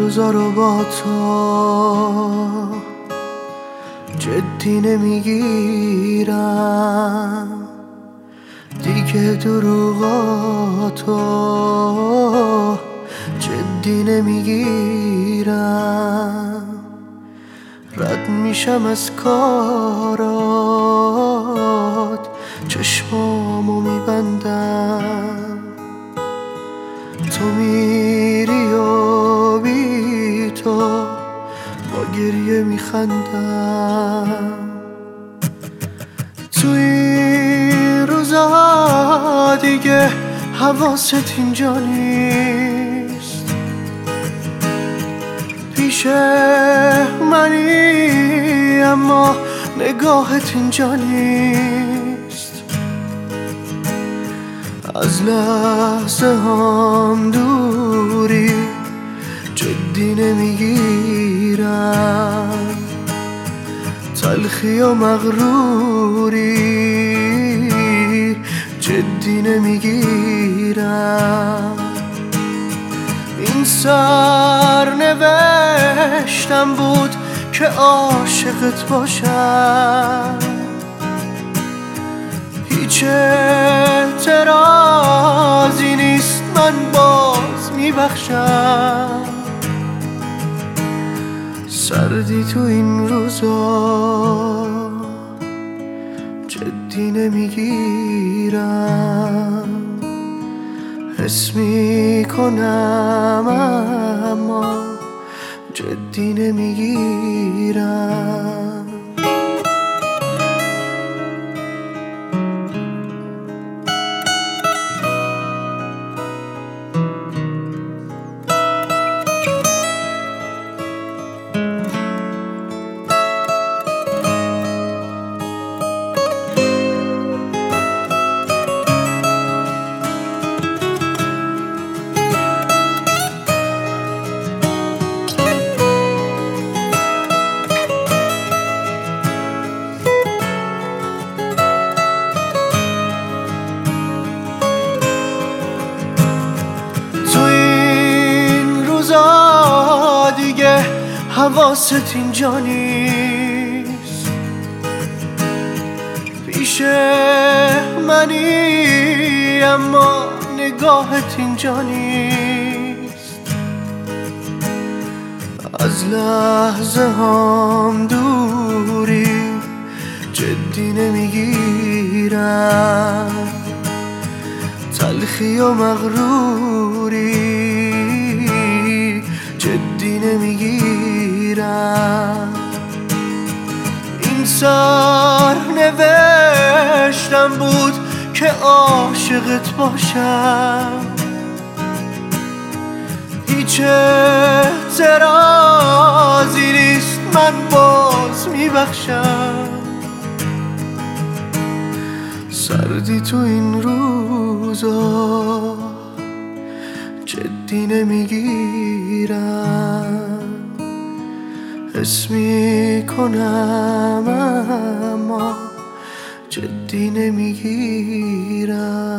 روزا رو با تو جدی نمیگیرم دیگه، دروغاتو جدی نمیگیرم، رد میشم از کارات، چشمامو میبندم، تو میری و بی تو با گریه میخندم. تو این روزا دیگه حواست اینجا نیست، پیش منی اما نگاهت اینجا نیست، از لحظه هم دوری جدی نمیگیرم، تلخی و مغروری جدی نمیگیرم. این سرنوشتم بود که عاشقت باشم، هیچ اعتراضی نیست، من باز میبخشم. سردی تو این روزا جدی نمیگیرم، حس میکنم اما جدی نمیگیرم. دیگه حواست اینجا نیست، پیش منی اما نگاهت اینجا نیست، از لحظه هم دوری جدی نمیگیرم، تلخی و مغروری جدی نمیگیرم. این سرنوشتم بود که عاشقت باشم، هیچ اعتراضی نیست، من باز میبخشم. سردی تو این روزا جدی نمیگیرم، حس میکنم اما جدی نمیگیرم.